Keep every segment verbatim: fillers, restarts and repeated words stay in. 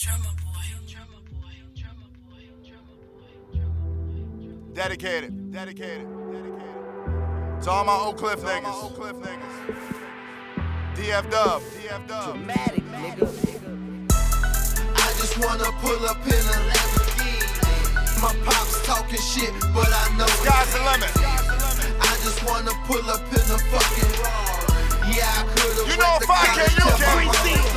Drummer boy, drummer boy, drummer boy, drummer boy, drummer boy. Dedicated, dedicated, dedicated. To all my Oak Cliff niggas. Oak Cliff niggas. D F Dub, D F Dub. Dramatic, nigga. I just wanna pull up in a Lamborghini. My pops talking shit, but I know Sky's the limit. I just wanna pull up in a fucking Rari. Yeah, I could've You know if I can, you can.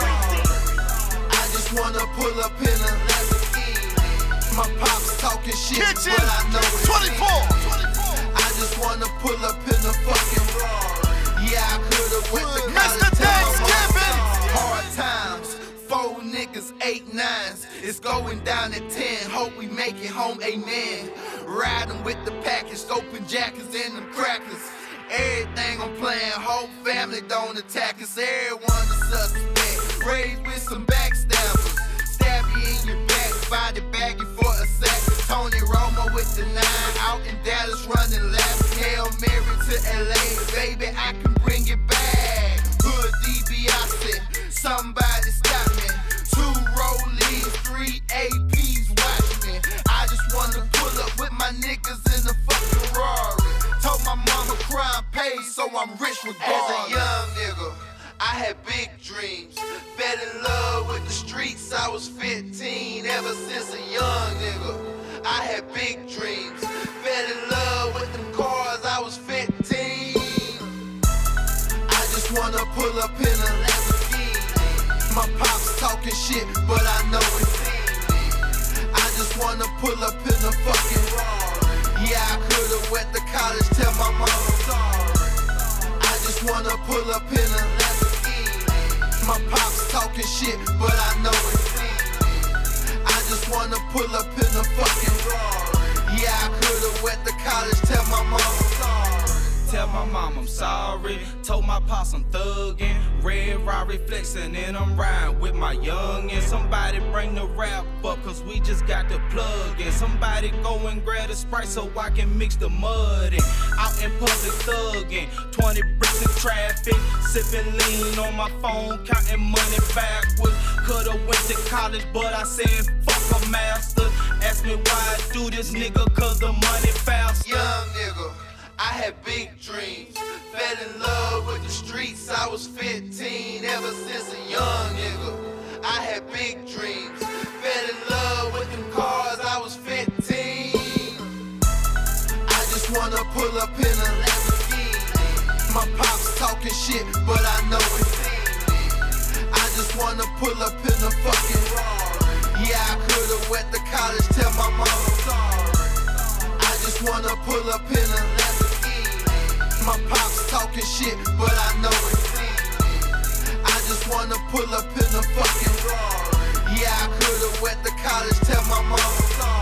I just wanna pull up in a Lamborghini. My pops talking shit, Kitchen but I know it's twenty-four. I just wanna pull up in a fucking Rari. Yeah, I could've went to Mister college. Thanksgiving. Hard times, four niggas, eight nines. It's going down at ten. Hope we make it home, amen. Riding with the package, open jackets and them crackers. Everything I'm playing, whole family don't attack us. Everyone a suspect, raised with some backstabbers. Stab you in your back, find it baggy for a sack. Tony Romo with the nine, out in Dallas running laps. Hail Mary to L A, baby, I can bring it back. Hood D B, I said, somebody stop me. Two rollies, three A Ps, watch me. I just wanna pull up with my niggas in the fucking Rari. Told my mama crime paid, so I'm rich regardless. As a young nigga, I had big dreams. Fell in love with the streets, I was fifteen. Ever since a young nigga, I had big dreams. Fell in love with them cars, I was fifteen. I just wanna pull up in a Lamborghini. My pops talking shit, but I know it's easy. I just wanna pull up in a fucking Rari. Yeah, I could've went to college, tell my mama sorry. I just wanna pull up in a Lamborghini. My pops talking shit, but I know it's easy. I just wanna pull up in a fucking Rari. Yeah, I could've went to college, tell my mama sorry. Tell my mom I'm sorry. Told my pops I'm thuggin'. Red Rari flexin' and I'm riding with my youngin'. Somebody bring the rap up, cause we just got the plug in. Somebody go and grab a Sprite so I can mix the mud in. Out in public thuggin'. twenty bricks of traffic. Sippin' lean on my phone, counting money backwards. Coulda went to college, but I said fuck a master. Ask me why I do this, nigga, cause the money faster. Young nigga, I had big dreams. Fell in love with the streets, I was fifteen. Ever since a young nigga, I had big dreams. Fell in love with them cars, I was fifteen. I just wanna pull up in a Lamborghini. My pops talking shit, but I know it's easy. I just wanna pull up in a fucking Rari. Yeah, I could've went to college, tell my mama sorry. I just wanna pull up in a Lamborghini. My pops talking shit, but I know it's easy. I just wanna pull up in a fucking Rari. Yeah, I could've went to college, tell my mama sorry.